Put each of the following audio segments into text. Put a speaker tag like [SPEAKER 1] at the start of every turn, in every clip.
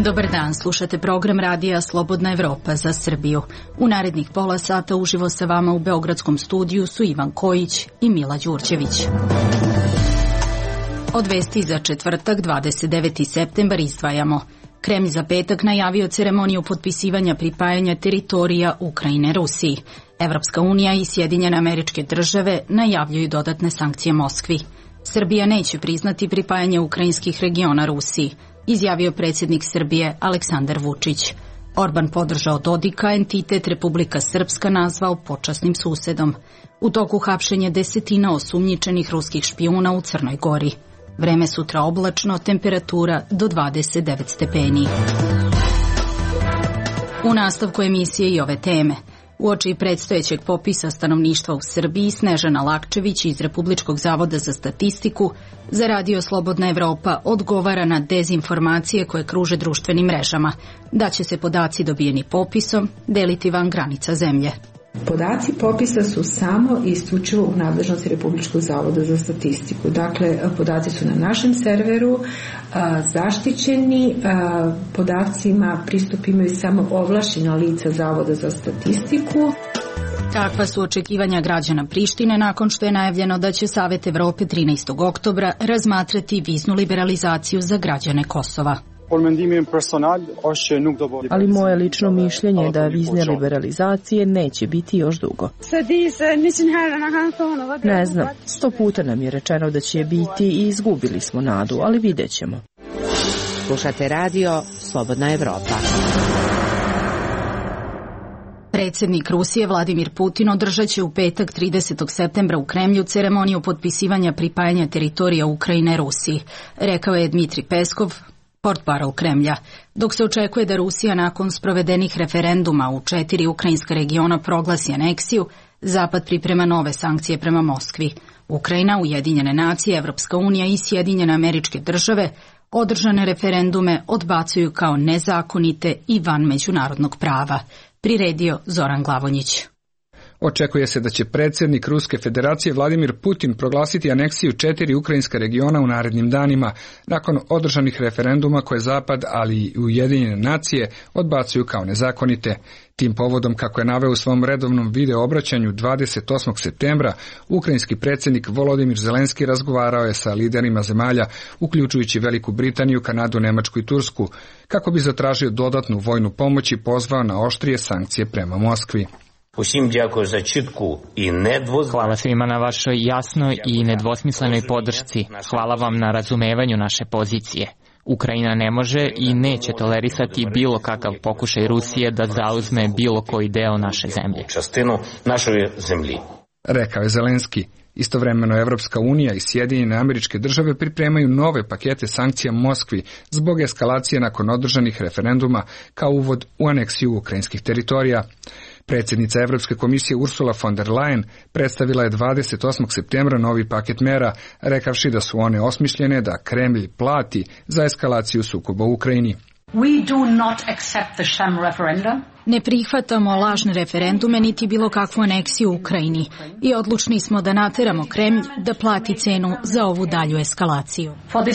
[SPEAKER 1] Dobar dan, slušate program radija Slobodna Evropa za Srbiju. U narednih pola sata uživo sa vama u beogradskom studiju su Ivan Kojić i Mila Đurđević. Od vesti za četvrtak, 29. septembar izdvajamo. Kremlj za petak najavio ceremoniju potpisivanja pripajanja teritorija Ukrajine Rusiji. Evropska unija i Sjedinjene Američke Države najavljuju dodatne sankcije Moskvi. Srbija neće priznati pripajanje ukrajinskih regiona Rusiji, izjavio predsjednik Srbije Aleksandar Vučić. Orban podržao Dodika, entitet Republika Srpska nazvao počasnim susedom. U toku hapšenja desetina osumnjičenih ruskih špijuna u Crnoj Gori. Vreme sutra oblačno, temperatura do 29 stepeni. U nastavku emisije i ove teme. Uoči predstojećeg popisa stanovništva u Srbiji, Snežana Lakčević iz Republičkog zavoda za statistiku za radio Slobodna Evropa odgovara na dezinformacije koje kruže društvenim mrežama, da će se podaci dobijeni popisom deliti van granica zemlje.
[SPEAKER 2] Podaci popisa su samo i isključivo u nadležnosti Republičkog zavoda za statistiku. Dakle, podaci su na našem serveru zaštićeni, podacima pristup imaju samo ovlašćena lica Zavoda za statistiku.
[SPEAKER 1] Kakva su očekivanja građana Prištine nakon što je najavljeno da će Savet Evrope 13. oktobra razmatrati viznu liberalizaciju za građane Kosova?
[SPEAKER 3] Ali moje lično mišljenje je da vizne liberalizacije neće biti još dugo. Ne znam, 100 puta nam je rečeno da će biti i izgubili smo nadu, ali vidjet ćemo.
[SPEAKER 4] Slušate radio Slobodna Evropa.
[SPEAKER 1] Predsjednik Rusije Vladimir Putin održat će u petak 30. septembra u Kremlju ceremoniju potpisivanja pripajanja teritorija Ukrajine Rusiji, rekao je Dmitri Peskov, portparol Kremlja, dok se očekuje da Rusija nakon sprovedenih referenduma u 4 ukrajinska regiona proglasi aneksiju, Zapad priprema nove sankcije prema Moskvi. Ukrajina, Ujedinjene nacije, Evropska unija i Sjedinjene Američke Države održane referendume odbacuju kao nezakonite i van međunarodnog prava, priredio Zoran Glavonjić.
[SPEAKER 5] Očekuje se da će predsjednik Ruske federacije Vladimir Putin proglasiti aneksiju 4 ukrajinska regiona u narednim danima, nakon održanih referenduma koje Zapad, ali i Ujedinjene nacije odbacuju kao nezakonite. Tim povodom, kako je naveo u svom redovnom video obraćanju 28. septembra, ukrajinski predsjednik Volodimir Zelenski razgovarao je sa liderima zemalja, uključujući Veliku Britaniju, Kanadu, Nemačku i Tursku, kako bi zatražio dodatnu vojnu pomoć i pozvao na oštrije sankcije prema Moskvi.
[SPEAKER 6] Hvala svima na vašoj jasnoj i nedvosmislenoj podršci. Hvala vam na razumevanju naše pozicije. Ukrajina ne može i neće tolerisati bilo kakav pokušaj Rusije da zauzme bilo koji deo naše zemlje.
[SPEAKER 5] Rekao je Zelenski. Istovremeno Evropska unija i Sjedinjene Američke Države pripremaju nove pakete sankcija Moskvi zbog eskalacije nakon održanih referenduma kao uvod u aneksiju ukrajinskih teritorija. Predsjednica Evropske komisije Ursula von der Leyen predstavila je 28. septembra novi paket mera, rekavši da su one osmišljene da Kremlj plati za eskalaciju sukoba u Ukrajini.
[SPEAKER 1] Ne prihvatamo lažne referendume niti bilo kakvu aneksiju u Ukrajini i odlučni smo da nateramo Kremlj da plati cenu za ovu dalju eskalaciju.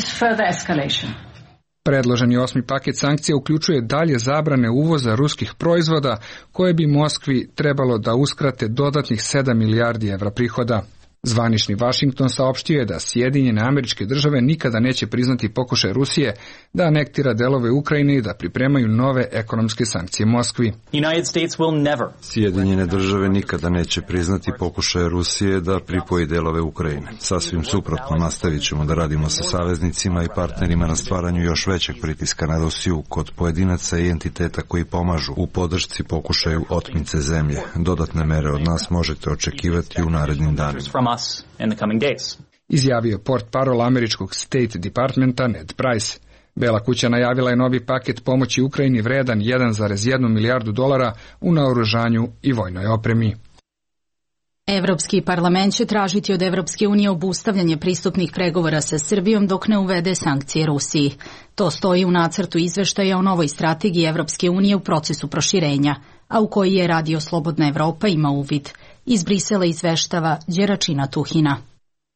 [SPEAKER 5] Predloženi 8. paket sankcija uključuje dalje zabrane uvoza ruskih proizvoda koje bi Moskvi trebalo da uskrate dodatnih 7 milijardi evra prihoda. Zvanični Washington saopštio je da Sjedinjene Američke Države nikada neće priznati pokušaj Rusije da anektira delove Ukrajine i da pripremaju nove ekonomske sankcije Moskvi.
[SPEAKER 7] Sjedinjene Države nikada neće priznati pokušaj Rusije da pripoji delove Ukrajine. Sasvim suprotno, nastavit ćemo da radimo sa saveznicima i partnerima na stvaranju još većeg pritiska na Rusiju kod pojedinaca i entiteta koji pomažu u podršci pokušaju otmice zemlje. Dodatne mere od nas možete očekivati u narednim danima.
[SPEAKER 5] Izjavio portparol američkog State Departmenta Ned Price. Bela kuća najavila je novi paket pomoći Ukrajini vredan 1,1 milijardu dolara u naoružanju i vojnoj opremi.
[SPEAKER 1] Evropski parlament će tražiti od Evropske unije obustavljanje pristupnih pregovora sa Srbijom dok ne uvede sankcije Rusiji. To stoji u nacrtu izveštaja o novoj strategiji Evropske unije u procesu proširenja, a u koji je radio Slobodna Evropa ima uvid. Iz Brisela izveštava Đeračina Tuhina.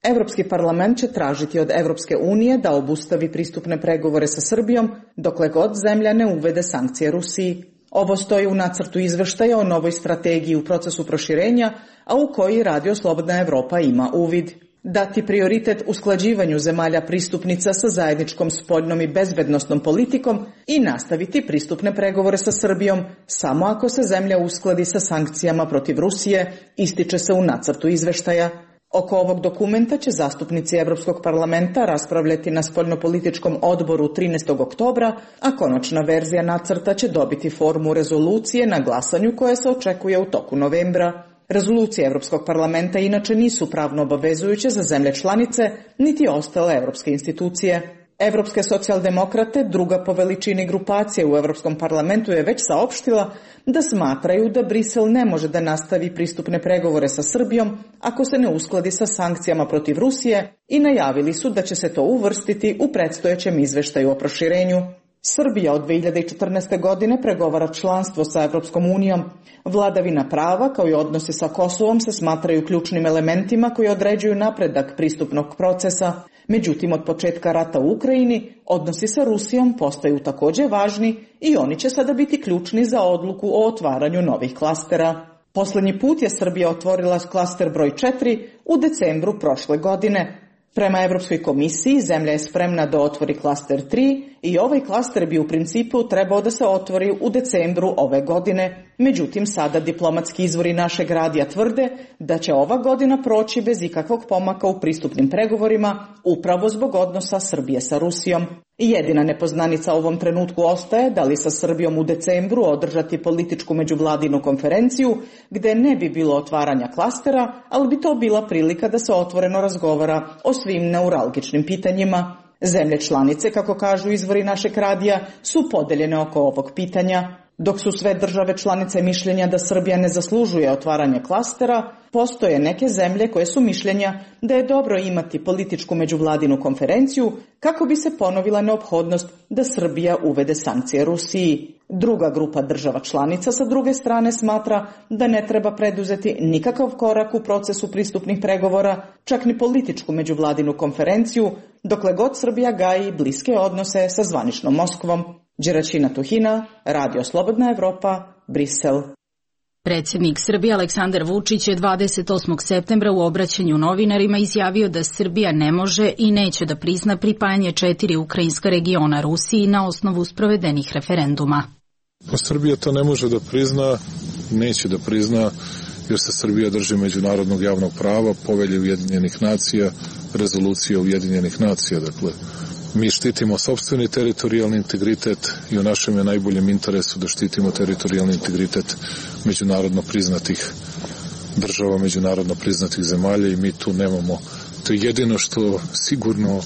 [SPEAKER 8] Evropski parlament će tražiti od Evropske unije da obustavi pristupne pregovore sa Srbijom dokle god zemlja ne uvede sankcije Rusiji. Ovo stoji u nacrtu izveštaja o novoj strategiji u procesu proširenja, a u koji Radio Slobodna Evropa ima uvid. Dati prioritet usklađivanju zemalja pristupnica sa zajedničkom spoljnom i bezbednosnom politikom i nastaviti pristupne pregovore sa Srbijom samo ako se zemlja uskladi sa sankcijama protiv Rusije, ističe se u nacrtu izveštaja. Oko ovog dokumenta će zastupnici Evropskog parlamenta raspravljati na spoljnopolitičkom odboru 13. oktobra, a konačna verzija nacrta će dobiti formu rezolucije na glasanju koje se očekuje u toku novembra. Rezolucije Evropskog parlamenta inače nisu pravno obavezujuće za zemlje članice, niti ostale evropske institucije. Evropske socijaldemokrate, druga po veličini grupacije u Evropskom parlamentu, je već saopštila da smatraju da Brisel ne može da nastavi pristupne pregovore sa Srbijom ako se ne uskladi sa sankcijama protiv Rusije i najavili su da će se to uvrstiti u predstojećem izveštaju o proširenju. Srbija od 2014. godine pregovara članstvo sa Evropskom unijom. Vladavina prava kao i odnosi sa Kosovom se smatraju ključnim elementima koji određuju napredak pristupnog procesa. Međutim, od početka rata u Ukrajini, odnosi sa Rusijom postaju također važni i oni će sada biti ključni za odluku o otvaranju novih klastera. Posljednji put je Srbija otvorila klaster broj 4 u decembru prošle godine. Prema Evropskoj komisiji, zemlja je spremna da otvori klaster 3 i ovaj klaster bi u principu trebao da se otvori u decembru ove godine. Međutim, sada diplomatski izvori našeg radija tvrde da će ova godina proći bez ikakvog pomaka u pristupnim pregovorima, upravo zbog odnosa Srbije sa Rusijom. Jedina nepoznanica u ovom trenutku ostaje da li sa Srbijom u decembru održati političku međuvladinu konferenciju gde ne bi bilo otvaranja klastera, ali bi to bila prilika da se otvoreno razgovara o svim neuralgičnim pitanjima. Zemlje članice, kako kažu izvori našeg radija, su podeljene oko ovog pitanja. Dok su sve države članice mišljenja da Srbija ne zaslužuje otvaranje klastera, postoje neke zemlje koje su mišljenja da je dobro imati političku međuvladinu konferenciju kako bi se ponovila neophodnost da Srbija uvede sankcije Rusiji. Druga grupa država članica sa druge strane smatra da ne treba preduzeti nikakav korak u procesu pristupnih pregovora, čak ni političku međuvladinu konferenciju, dokle god Srbija gaji bliske odnose sa zvaničnom Moskvom. Đeračina Tuhina, Radio Slobodna Evropa, Brisel.
[SPEAKER 1] Predsjednik Srbije Aleksandar Vučić je 28. septembra u obraćanju novinarima izjavio da Srbija ne može i neće da prizna pripajanje 4 ukrajinska regiona Rusiji na osnovu sprovedenih referenduma.
[SPEAKER 9] Srbija to ne može da prizna, neće da prizna, jer se Srbija drži međunarodnog javnog prava, povelje Ujedinjenih nacija, rezolucije Ujedinjenih nacija. Dakle, mi štitimo sopstveni teritorijalni integritet i u našem je najboljem interesu da štitimo teritorijalni integritet međunarodno priznatih država, međunarodno priznatih zemalja i mi tu nemamo. To je jedino što sigurno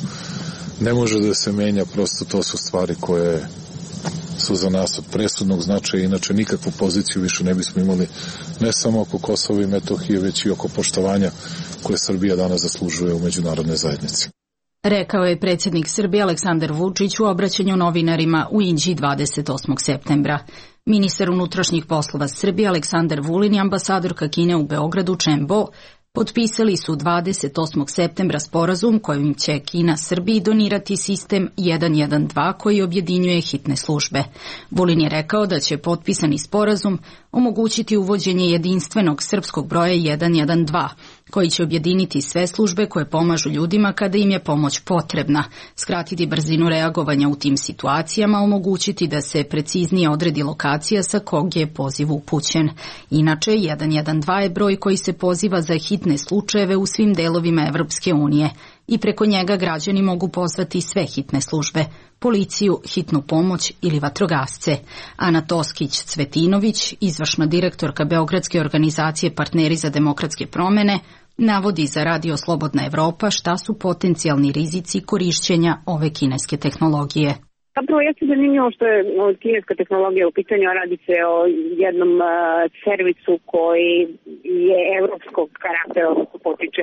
[SPEAKER 9] ne može da se menja, prosto to su stvari koje su za nas od presudnog značaja, inače nikakvu poziciju više ne bismo imali ne samo oko Kosova i Metohije, već i oko poštovanja koje Srbija danas zaslužuje u međunarodnoj zajednici.
[SPEAKER 1] Rekao je predsjednik Srbije Aleksandar Vučić u obraćanju novinarima u Inđiji 28. septembra. Ministar unutrašnjih poslova Srbije Aleksandar Vulin i ambasadorka Kine u Beogradu Chen Bo potpisali su 28. septembra sporazum kojim će Kina Srbiji donirati sistem 112 koji objedinjuje hitne službe. Vulin je rekao da će potpisani sporazum omogućiti uvođenje jedinstvenog srpskog broja 112, koji će objediniti sve službe koje pomažu ljudima kada im je pomoć potrebna, skratiti brzinu reagovanja u tim situacijama, omogućiti da se preciznije odredi lokacija sa kog je poziv upućen. Inače, 112 je broj koji se poziva za hitne slučajeve u svim delovima Evropske unije i preko njega građani mogu pozvati sve hitne službe, policiju, hitnu pomoć ili vatrogasce. Ana Toskić-Cvetinović, izvršna direktorka Beogradske organizacije Partneri za demokratske promene, navodi za Radio Slobodna Evropa šta su potencijalni rizici korišćenja ove kineske tehnologije.
[SPEAKER 10] Zapravo jeste zanimljivo što je kineska tehnologija u pitanju, a radi se o jednom servisu koji je evropskog karaktera, odnosno potiče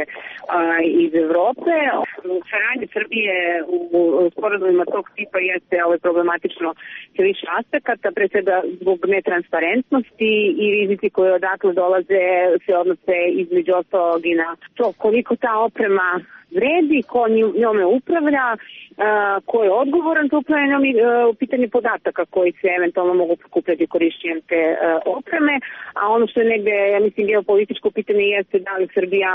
[SPEAKER 10] iz Evrope. Saradnje Srbije u sporazumima tog tipa jeste problematično sa više aspekata, pre svega zbog netransparentnosti i rizici koji odatle dolaze se odnose između ostalog i na to koliko ta oprema vredi, ko njome upravlja, ko je odgovoran za upravljanje u pitanju podataka koji se eventualno mogu prikupljati korišćenjem te opreme, a ono što je negde, ja mislim, geopolitičko pitanje jeste da li Srbija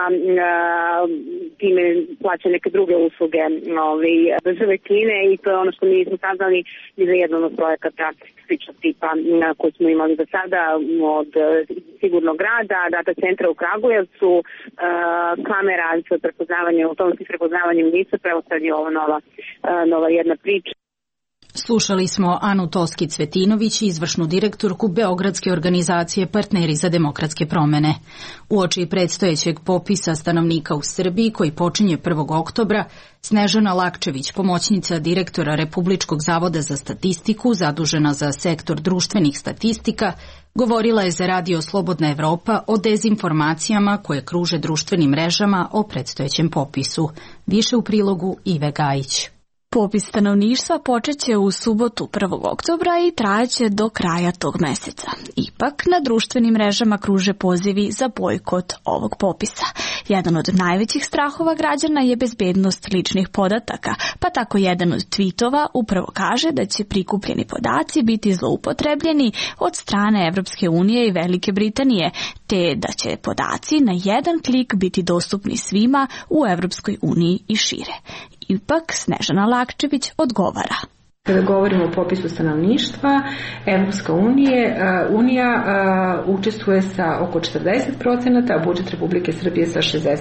[SPEAKER 10] time plaća neke druge usluge države Kine, i to je ono što mi smo saznali i za jedan od projekata sličnog tipa koji smo imali do sada od Sigurnog grada, data centra u Kragujevcu, kamera za prepoznavanje, automatski prepoznavanjem lica, pravo sad je ovo nova jedna priča.
[SPEAKER 1] Slušali smo Anu Toski-Cvetinović, izvršnu direktorku Beogradske organizacije Partneri za demokratske promene. Uoči predstojećeg popisa stanovnika u Srbiji, koji počinje 1. oktobra, Snežana Lakčević, pomoćnica direktora Republičkog zavoda za statistiku, zadužena za sektor društvenih statistika, govorila je za Radio Slobodna Evropa o dezinformacijama koje kruže društvenim mrežama o predstojećem popisu. Više u prilogu Ive Gajić.
[SPEAKER 11] Popis stanovništva počeće u subotu 1. oktobra i trajaće do kraja tog meseca. Ipak, na društvenim mrežama kruže pozivi za bojkot ovog popisa. Jedan od najvećih strahova građana je bezbednost ličnih podataka, pa tako jedan od tweetova upravo kaže da će prikupljeni podaci biti zloupotrebljeni od strane Evropske unije i Velike Britanije, te da će podaci na jedan klik biti dostupni svima u Evropskoj uniji i šire. Ipak, Snežana Lakčević odgovara.
[SPEAKER 2] Kada govorimo o popisu stanovništva, Evropska unija učestvuje sa oko 40%, a budžet Republike Srbije sa 60%.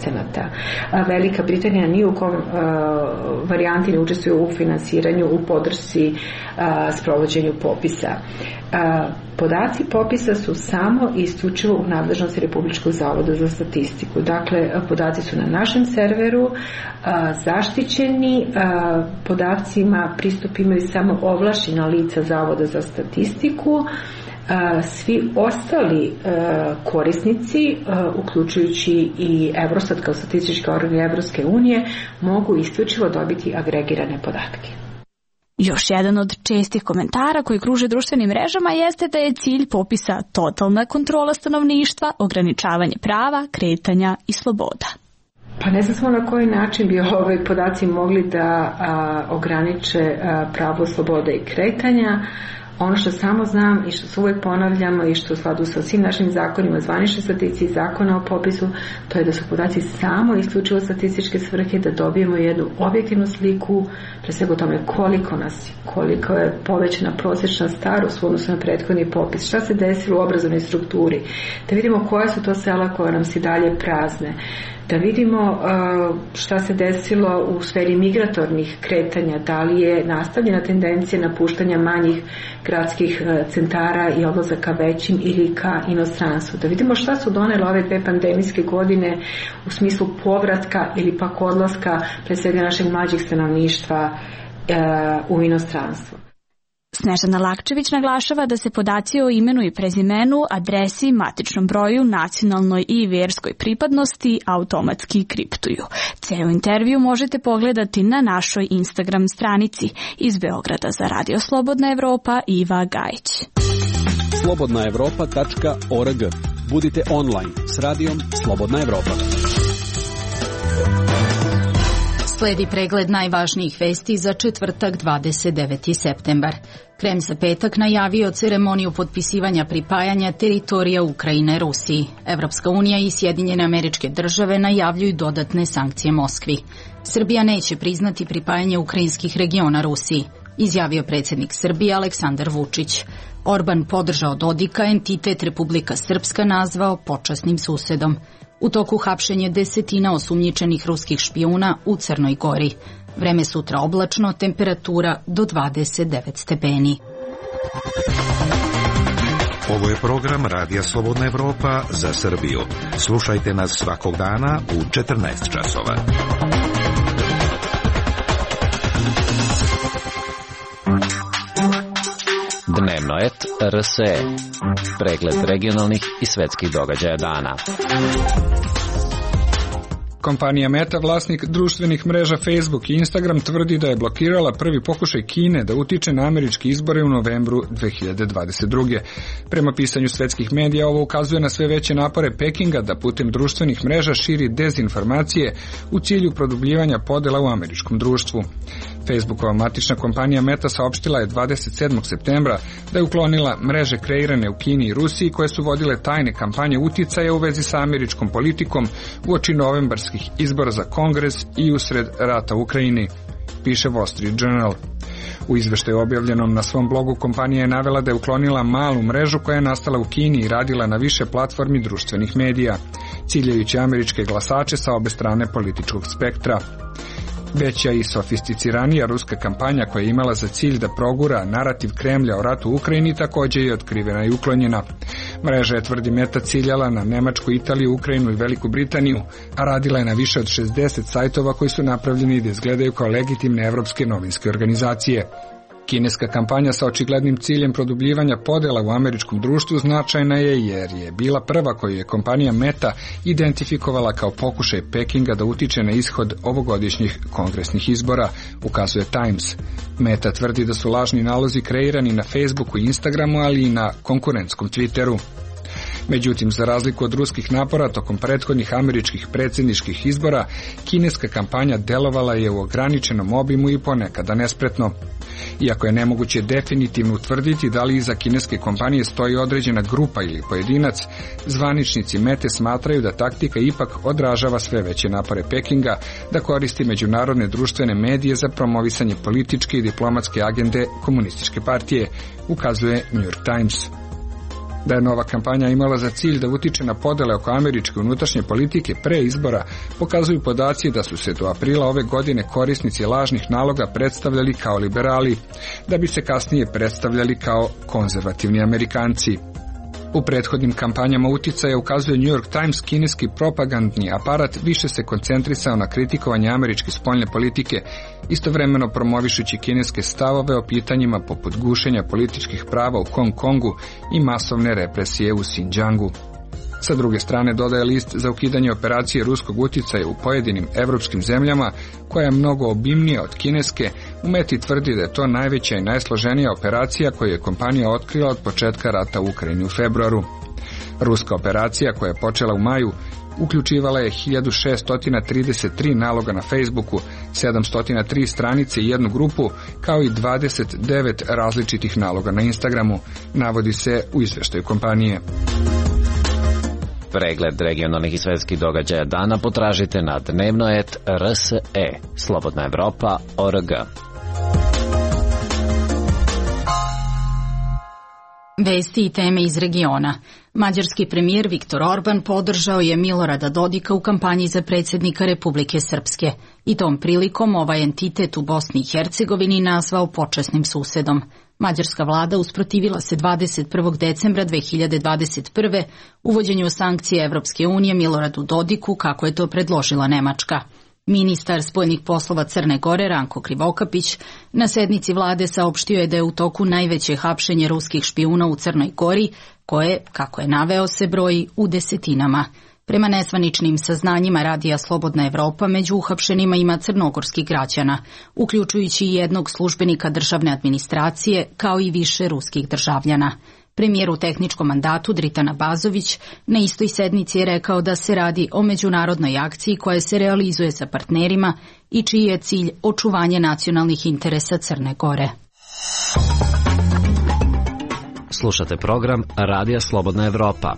[SPEAKER 2] Velika Britanija ni u kom varijanti ne učestvuje u finansiranju, u podršci sprovođenju popisa. Podaci popisa su samo i isključivo u nadležnosti Republičkog zavoda za statistiku. Dakle, podaci su na našem serveru, zaštićeni, podacima pristup imaju samo ovlašćena lica Zavoda za statistiku. Svi ostali korisnici, uključujući i Eurostat kao statistički organ Evropske unije, mogu isključivo dobiti agregirane podatke.
[SPEAKER 11] Još jedan od čestih komentara koji kruže društvenim mrežama jeste da je cilj popisa totalna kontrola stanovništva, ograničavanje prava, kretanja i sloboda.
[SPEAKER 2] Pa ne znam smo na koji način bi podaci mogli da ograniče pravo slobode i kretanja. Ono što samo znam i što se uvijek ponavljamo i što u skladu sa svim našim zakonima, zvanične statistici i zakona o popisu, to je da su podaci samo isključivo statističke svrhe, da dobijemo jednu objektivnu sliku, pre svega o tome koliko je povećana prosječna starost u odnosu na prethodni popis, šta se desilo u obrazovnoj strukturi, da vidimo koja su to sela koja nam se dalje prazne, da vidimo šta se desilo u sferi migratornih kretanja, da li je nastavljena tendencija napuštanja manjih gradskih centara i odlazaka većim ili ka inostranstvu. Da vidimo šta su donele ove 2 pandemijske godine u smislu povratka ili pak odlaska pre svega našeg mlađih stanovništva u inostranstvo.
[SPEAKER 11] Snežana Lakčević naglašava da se podaci o imenu i prezimenu, adresi, matičnom broju, nacionalnoj i vjerskoj pripadnosti automatski kriptuju. Ceo intervju možete pogledati na našoj Instagram stranici. Iz Beograda za Radio Slobodna Evropa, Iva Gajić.
[SPEAKER 12] slobodnaevropa.org. Budite online s radijom Slobodna Evropa.
[SPEAKER 1] Sledi pregled najvažnijih vesti za četvrtak 29. septembar. Krem za petak najavio ceremoniju potpisivanja pripajanja teritorija Ukrajine Rusiji. Evropska unija i Sjedinjene Američke Države najavljuju dodatne sankcije Moskvi. Srbija neće priznati pripajanje ukrajinskih regiona Rusiji, izjavio predsjednik Srbije Aleksandar Vučić. Orban podržao Dodika, entitet Republika Srpska nazvao počasnim susedom. U toku hapšenja desetina osumnjičenih ruskih špijuna u Crnoj Gori. Vreme sutra oblačno, temperatura do 29 stepeni.
[SPEAKER 13] Ovo je program Radija Slobodna Evropa za Srbiju. Slušajte nas svakog dana u 14 časova.
[SPEAKER 14] Dnevnoet RSE. Pregled regionalnih i svetskih događaja dana.
[SPEAKER 5] Kompanija Meta, vlasnik društvenih mreža Facebook i Instagram, tvrdi da je blokirala prvi pokušaj Kine da utiče na američke izbore u novembru 2022. Prema pisanju svetskih medija, ovo ukazuje na sve veće napore Pekinga da putem društvenih mreža širi dezinformacije u cilju produbljivanja podela u američkom društvu. Facebookova matična kompanija Meta saopštila je 27. septembra da je uklonila mreže kreirane u Kini i Rusiji koje su vodile tajne kampanje uticaja u vezi sa američkom politikom uoči novembarskih izbora za Kongres i usred rata u Ukrajini, piše Wall Street Journal. U izveštaju objavljenom na svom blogu kompanija je navela da je uklonila malu mrežu koja je nastala u Kini i radila na više platformi društvenih medija, ciljajući američke glasače sa obe strane političkog spektra. Veća i sofisticiranija ruska kampanja koja je imala za cilj da progura narativ Kremlja o ratu u Ukrajini također je otkrivena i uklonjena. Mreža je, tvrdi Meta, ciljala na Nemačku, Italiju, Ukrajinu i Veliku Britaniju, a radila je na više od 60 sajtova koji su napravljeni da izgledaju kao legitimne evropske novinske organizacije. Kineska kampanja sa očiglednim ciljem produbljivanja podela u američkom društvu značajna je jer je bila prva koju je kompanija Meta identifikovala kao pokušaj Pekinga da utiče na ishod ovogodišnjih kongresnih izbora, ukazuje Times. Meta tvrdi da su lažni nalozi kreirani na Facebooku i Instagramu, ali i na konkurentskom Twitteru. Međutim, za razliku od ruskih napora tokom prethodnih američkih predsjedničkih izbora, kineska kampanja delovala je u ograničenom obimu i ponekada nespretno. Iako je nemoguće definitivno utvrditi da li iza kineske kompanije stoji određena grupa ili pojedinac, zvaničnici Mete smatraju da taktika ipak odražava sve veće napore Pekinga da koristi međunarodne društvene medije za promovisanje političke i diplomatske agende komunističke partije, ukazuje New York Times. Da je nova kampanja imala za cilj da utiče na podele oko američke unutrašnje politike pre izbora, pokazuju podaci da su se do aprila ove godine korisnici lažnih naloga predstavljali kao liberali, da bi se kasnije predstavljali kao konzervativni Amerikanci. U prethodnim kampanjama uticaja, ukazuje New York Times, kineski propagandni aparat više se koncentrisao na kritikovanje američke spoljne politike, istovremeno promovišući kineske stavove o pitanjima poput gušenja političkih prava u Hong Kongu i masovne represije u Xinjiangu. Sa druge strane, dodaje list za ukidanje operacije ruskog uticaja u pojedinim evropskim zemljama, koja je mnogo obimnija od kineske. U Meti tvrdi da je to najveća i najsloženija operacija koju je kompanija otkrila od početka rata u Ukrajini u februaru. Ruska operacija, koja je počela u maju, uključivala je 1633 naloga na Facebooku, 703 stranice i jednu grupu, kao i 29 različitih naloga na Instagramu, navodi se u izveštaju kompanije.
[SPEAKER 14] Pregled regionalnih i svetskih događaja dana potražite na dnevnoet.rse, slobodnaevropa.org.
[SPEAKER 1] Vesti i teme iz regiona. Mađarski premijer Viktor Orban podržao je Milorada Dodika u kampanji za predsjednika Republike Srpske i tom prilikom ovaj entitet u Bosni i Hercegovini nazvao počasnim susedom. Mađarska vlada usprotivila se 21. decembra 2021. uvođenju sankcije Evropske unije Miloradu Dodiku, kako je to predložila Nemačka. Ministar spoljnih poslova Crne Gore Ranko Krivokapić na sednici vlade saopštio je da je u toku najveće hapšenje ruskih špijuna u Crnoj Gori, koje, kako je naveo, se broji u desetinama. Prema nezvaničnim saznanjima radija Slobodna Evropa, među uhapšenima ima crnogorskih građana, uključujući i jednog službenika državne administracije, kao i više ruskih državljana. Premijer u tehničkom mandatu Dritana Bazović na istoj sednici je rekao da se radi o međunarodnoj akciji koja se realizuje sa partnerima i čiji je cilj očuvanje nacionalnih interesa Crne Gore.
[SPEAKER 14] Slušate program Radija Slobodna Evropa.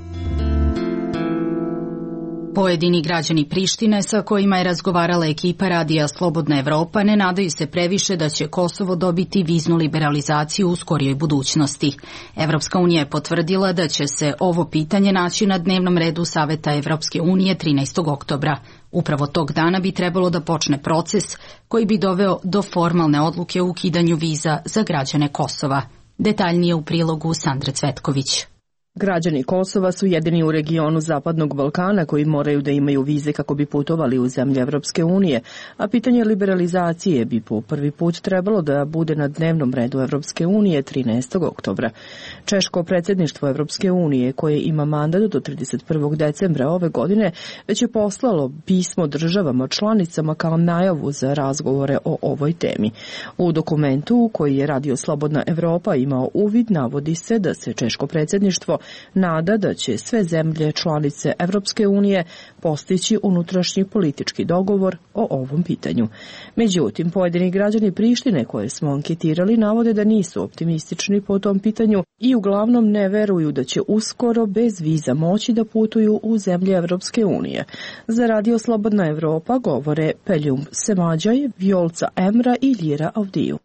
[SPEAKER 1] Pojedini građani Prištine sa kojima je razgovarala ekipa Radija Slobodna Evropa ne nadaju se previše da će Kosovo dobiti viznu liberalizaciju u skorijoj budućnosti. Evropska unija je potvrdila da će se ovo pitanje naći na dnevnom redu Saveta Evropske unije 13. oktobra. Upravo tog dana bi trebalo da počne proces koji bi doveo do formalne odluke o ukidanju viza za građane Kosova. Detaljnije u prilogu Sandre Cvetković.
[SPEAKER 3] Građani Kosova su jedini u regionu Zapadnog Balkana koji moraju da imaju vize kako bi putovali u zemlje Evropske unije, a pitanje liberalizacije bi po prvi put trebalo da bude na dnevnom redu Evropske unije 13. oktobra. Češko predsjedništvo Evropske unije, koje ima mandat do 31. decembra ove godine, već je poslalo pismo državama članicama kao najavu za razgovore o ovoj temi. U dokumentu koji je Radio Slobodna Evropa imao uvid, navodi se da se Češko predsjedništvo nada da će sve zemlje članice Evropske unije postići unutrašnji politički dogovor o ovom pitanju. Međutim, pojedini građani Prištine koje smo anketirali navode da nisu optimistični po tom pitanju i uglavnom ne veruju da će uskoro bez viza moći da putuju u zemlje Evropske unije. Za Radio Slobodna Evropa govore Peljum Semađaj, Vjolca Emra i Ljira Avdiju.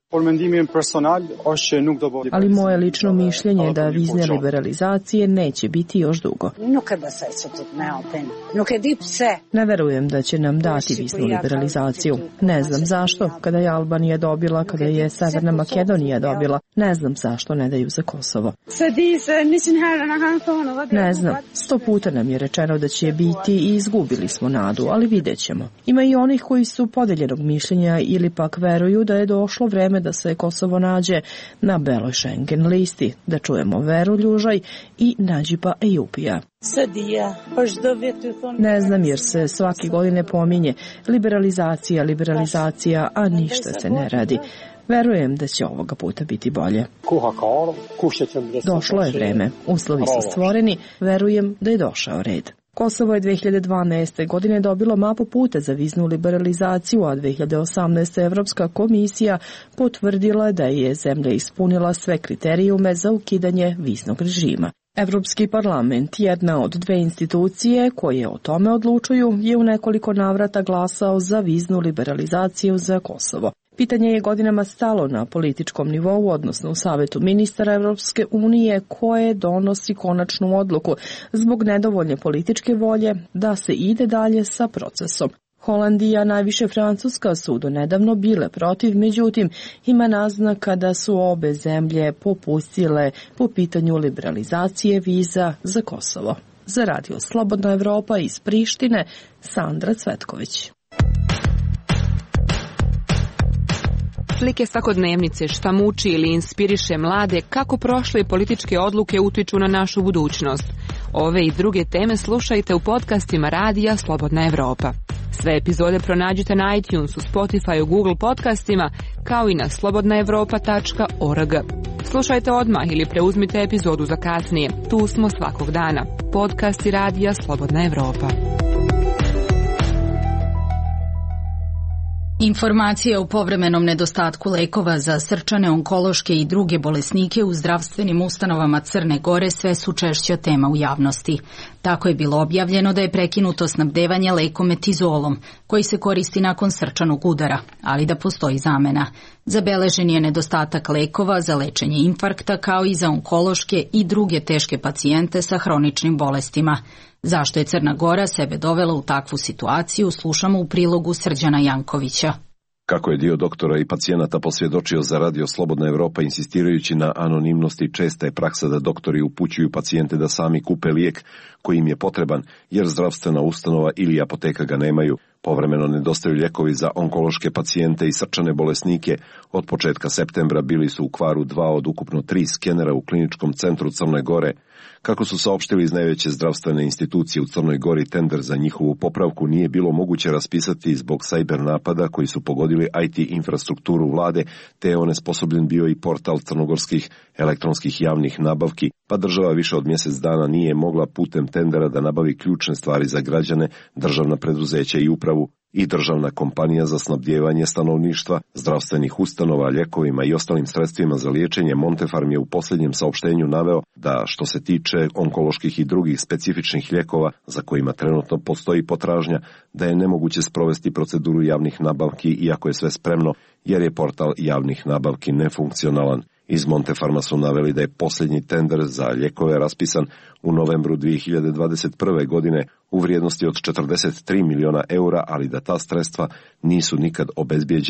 [SPEAKER 3] Ali moje lično mišljenje je da vizne liberalizacije neće biti još dugo. Ne verujem da će nam dati viznu liberalizaciju. Ne znam zašto, kada je Albanija dobila, kada je Severna Makedonija dobila, ne znam zašto ne daju za Kosovo. Ne znam, 100 puta nam je rečeno da će biti i izgubili smo nadu, ali vidjet ćemo. Ima i onih koji su podeljenog mišljenja ili pak veruju da je došlo vreme da se Kosovo nađe na beloj Schengen listi, da čujemo Veru Ljužaj i Nadžipa Ejupija. Ne znam jer se svake godine pominje liberalizacija, a ništa se ne radi. Verujem da će ovoga puta biti bolje. Došlo je vreme, uslovi su stvoreni, verujem da je došao red. Kosovo je 2012. godine dobilo mapu puta za viznu liberalizaciju, a 2018. Evropska komisija potvrdila da je zemlja ispunila sve kriterijume za ukidanje viznog režima. Evropski parlament, jedna od dve institucije koje o tome odlučuju, je u nekoliko navrata glasao za viznu liberalizaciju za Kosovo. Pitanje je godinama stalo na političkom nivou, odnosno u Savetu ministara Evropske unije, koje donosi konačnu odluku zbog nedovoljne političke volje da se ide dalje sa procesom. Holandija, najviše Francuska su do nedavno bile protiv, međutim ima naznaka da su obe zemlje popustile po pitanju liberalizacije viza za Kosovo. Za Radio Slobodna Evropa iz Prištine, Sandra Cvetković.
[SPEAKER 15] Slike svakodnevnice, šta muči ili inspiriše mlade, kako prošle političke odluke utiču na našu budućnost. Ove i druge teme slušajte u podcastima Radija Slobodna Evropa. Sve epizode pronađite na iTunesu, Spotifyu, Google podcastima, kao i na slobodnaevropa.org. Slušajte odmah ili preuzmite epizodu za kasnije. Tu smo svakog dana. Podcasti Radija Slobodna Evropa.
[SPEAKER 1] Informacije o povremenom nedostatku lekova za srčane, onkološke i druge bolesnike u zdravstvenim ustanovama Crne Gore sve su češća tema u javnosti. Tako je bilo objavljeno da je prekinuto snabdevanje lekom metizolom, koji se koristi nakon srčanog udara, ali da postoji zamena. Zabeležen je nedostatak lekova za lečenje infarkta, kao i za onkološke i druge teške pacijente sa hroničnim bolestima. Zašto je Crna Gora sebe dovela u takvu situaciju, slušamo u prilogu Srđana Jankovića.
[SPEAKER 16] Kako je dio doktora i pacijenata posvjedočio za Radio Slobodna Evropa insistirajući na anonimnosti, česta je praksa da doktori upućuju pacijente da sami kupe lijek koji im je potreban, jer zdravstvena ustanova ili apoteka ga nemaju. Povremeno nedostaju lijekovi za onkološke pacijente i srčane bolesnike. Od početka septembra bili su u kvaru 2 od ukupno 3 skenera u kliničkom centru Crne Gore. Kako su saopštili iz najveće zdravstvene institucije u Crnoj Gori, tender za njihovu popravku nije bilo moguće raspisati zbog sajber napada koji su pogodili IT infrastrukturu vlade, te je onesposobljen bio i portal crnogorskih elektronskih javnih nabavki, pa država više od mjesec dana nije mogla putem tendera da nabavi ključne stvari za građane, državna preduzeća i upravu. I državna kompanija za snabdijevanje stanovništva, zdravstvenih ustanova, lijekovima i ostalim sredstvima za liječenje Montefarm je u posljednjem saopštenju naveo da što se tiče onkoloških i drugih specifičnih lijekova za kojima trenutno postoji potražnja, da je nemoguće sprovesti proceduru javnih nabavki iako je sve spremno, jer je portal javnih nabavki nefunkcionalan. Iz Montefarma su naveli da je posljednji tender za lijekove raspisan u novembru 2021. godine u vrijednosti od 43 miliona eura, ali da ta sredstva nisu nikad obezbijeđena.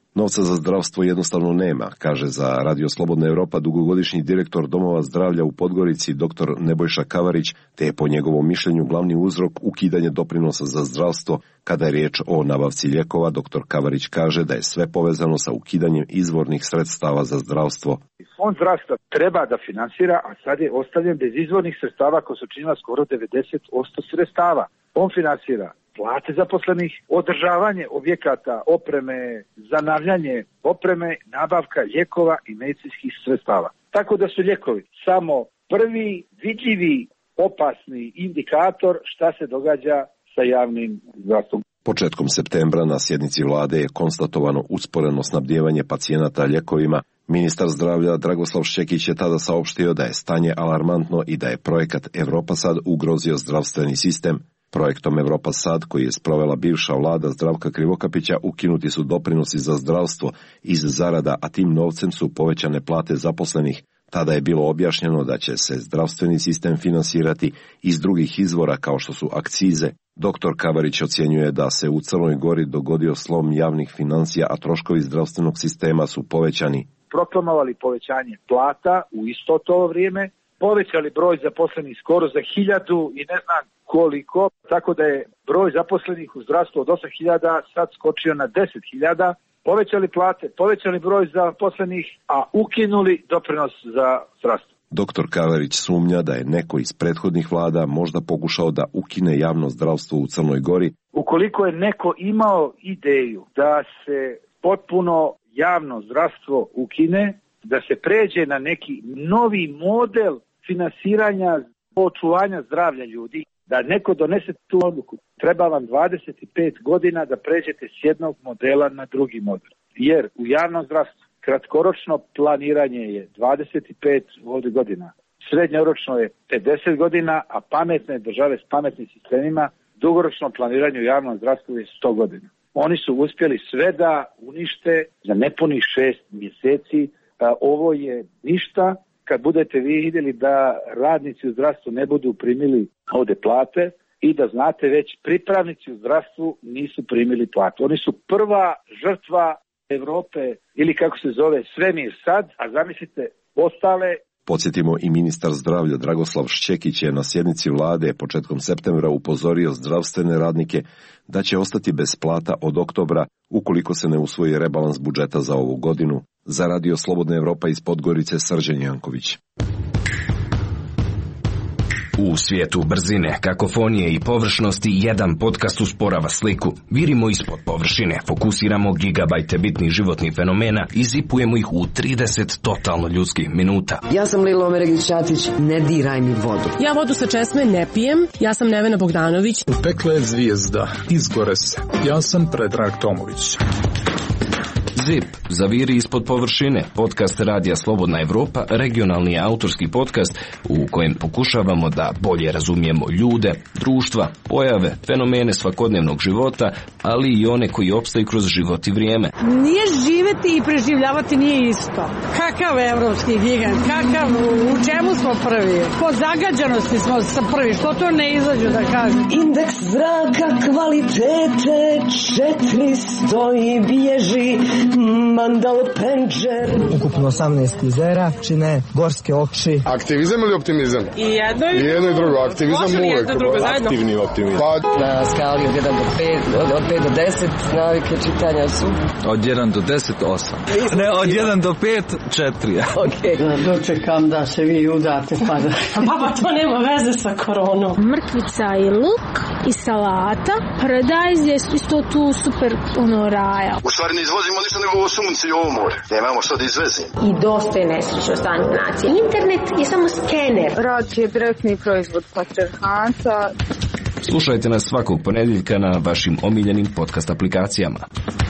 [SPEAKER 16] Novca za zdravstvo jednostavno nema, kaže za Radio Slobodna Evropa dugogodišnji direktor domova zdravlja u Podgorici dr. Nebojša Kavarić, te je po njegovom mišljenju glavni uzrok ukidanje doprinosa za zdravstvo. Kada je riječ o nabavci lijekova, dr. Kavarić kaže da je sve povezano sa ukidanjem izvornih sredstava za zdravstvo.
[SPEAKER 17] Fond zdravstva treba da finansira, a sad je ostavljen bez izvornih sredstava koja su činila skoro 90% sredstava. On finansira plate zaposlenih, održavanje objekata, opreme, zanavljanje opreme, nabavka lijekova i medicinskih sredstava. Tako da su lijekovi samo prvi vidljivi opasni indikator šta se događa sa javnim zdravstvom.
[SPEAKER 16] Početkom septembra na sjednici vlade je konstatovano usporeno snabdijevanje pacijenata lijekovima. Ministar zdravlja Dragoslav Šćekić je tada saopštio da je stanje alarmantno i da je projekat Evropa Sad ugrozio zdravstveni sistem. Projektom Evropa Sad, koji je sprovela bivša vlada Zdravka Krivokapića, ukinuti su doprinosi za zdravstvo iz zarada, a tim novcem su povećane plate zaposlenih. Tada je bilo objašnjeno da će se zdravstveni sistem finansirati iz drugih izvora kao što su akcize. Dr. Kavarić ocjenjuje da se u Crnoj Gori dogodio slom javnih financija, a troškovi zdravstvenog sistema su povećani.
[SPEAKER 17] Proklamovali povećanje plata u isto to vrijeme, povećali broj zaposlenih skoro za 1000 i ne znam koliko, tako da je broj zaposlenih u zdravstvu od 8000 sad skočio na 10.000, povećali plate, povećali broj zaposlenih, a ukinuli doprinos za zdravstvo.
[SPEAKER 16] Dr. Kavarić sumnja da je neko iz prethodnih vlada možda pokušao da ukine javno zdravstvo u Crnoj Gori.
[SPEAKER 17] Ukoliko je neko imao ideju da se potpuno javno zdravstvo ukine, da se pređe na neki novi model finansiranja očuvanja zdravlja ljudi, da neko donese tu odluku, treba vam 25 godina da pređete s jednog modela na drugi model. Jer u javnom zdravstvu kratkoročno planiranje je 25 godina, srednjoročno je 50 godina, a pametne države s pametnim sistemima, dugoročno planiranje u javnom zdravstvu je 100 godina. Oni su uspjeli sve da unište za nepunih 6 mjeseci. Ovo je ništa. Kad budete vi vidjeli da radnici u zdravstvu ne budu primili ovdje plate i da znate već pripravnici u zdravstvu nisu primili platu. Oni su prva žrtva Europe ili kako se zove svemir sad, a zamislite ostale.
[SPEAKER 16] Podsjetimo, i ministar zdravlja Dragoslav Šćekić je na sjednici vlade početkom septembra upozorio zdravstvene radnike da će ostati bez plata od oktobra ukoliko se ne usvoji rebalans budžeta za ovu godinu. Za Radio Slobodna Evropa iz Podgorice, Srđan Janković.
[SPEAKER 18] U svijetu brzine, kakofonije i površnosti jedan podcast usporava sliku. Virimo ispod površine, fokusiramo gigabajte bitnih životnih fenomena i zipujemo ih u 30 totalno ljudskih minuta.
[SPEAKER 19] Ja sam Lilo Omeregić-Ćatić, ne diraj mi vodu.
[SPEAKER 20] Ja vodu sa česme ne pijem, ja sam Nevena Bogdanović.
[SPEAKER 9] Pekla je zvijezda, izgore se. Ja sam Predrag Tomović.
[SPEAKER 18] ZIP, zaviri ispod površine, podcast Radija Slobodna Evropa, regionalni autorski podcast u kojem pokušavamo da bolje razumijemo ljude, društva, pojave, fenomene svakodnevnog života, ali i one koji opstaju kroz život i vrijeme.
[SPEAKER 20] Nije živeti i preživljavati nije isto. Kakav evropski gigant, kakav, u čemu smo prvi? Po zagađanosti smo prvi, što to ne izađu da kažem?
[SPEAKER 19] Indeks zraka kvalitete 400 i bježi Mandal Penđer.
[SPEAKER 21] Ukupno 18 kruzera čine gorske oči.
[SPEAKER 22] Aktivizam ili optimizam?
[SPEAKER 20] I jedno
[SPEAKER 22] i drugo. Aktivizam uvek.
[SPEAKER 21] Aktivni optimizam.
[SPEAKER 19] Na skali od 1 do 5, od 5 do 10 navike čitanja su.
[SPEAKER 21] Od 1 do 10, 8. Ne, od 1 do 5, 4.
[SPEAKER 19] Ok.
[SPEAKER 20] Dočekam da se vi udate pa da... Baba, to nema veze sa koronom.
[SPEAKER 23] Mrkvica i luk i salata. Paradajz je isto tu super raja.
[SPEAKER 22] U stvari ne izvozimo ništa nego ovo sunce i ovo more. Nemamo što da izvezimo.
[SPEAKER 24] I dosta je nesrećno stanje nacije. Internet je samo skener.
[SPEAKER 25] Rad je direktni proizvod patrijarhata.
[SPEAKER 18] Slušajte nas svakog ponedjeljka na vašim omiljenim podcast aplikacijama.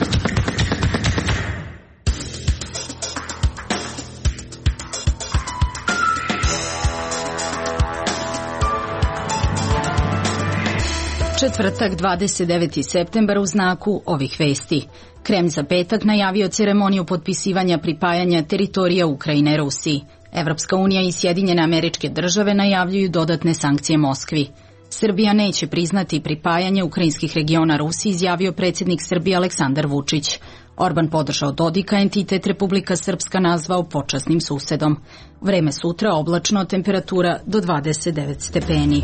[SPEAKER 1] Četvrtak, 29. septembar u znaku ovih vesti. Kremlj za petak najavio ceremoniju potpisivanja pripajanja teritorija Ukrajine Rusiji. Evropska unija i Sjedinjene Američke Države najavljuju dodatne sankcije Moskvi. Srbija neće priznati pripajanje ukrajinskih regiona Rusiji, izjavio predsjednik Srbije Aleksandar Vučić. Orban podržao Dodika, entitet Republika Srpska nazvao počasnim susedom. Vreme sutra oblačno, temperatura do 29 stepeni.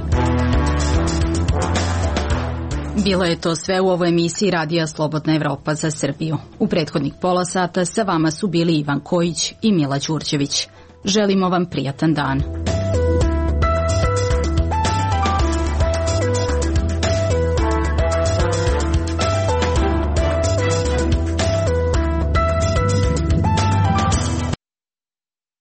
[SPEAKER 1] Bilo je to sve u ovoj emisiji Radija Slobodna Evropa za Srbiju. U prethodnih pola sata sa vama su bili Ivan Kojić i Mila Đurđević. Želimo vam prijatan dan.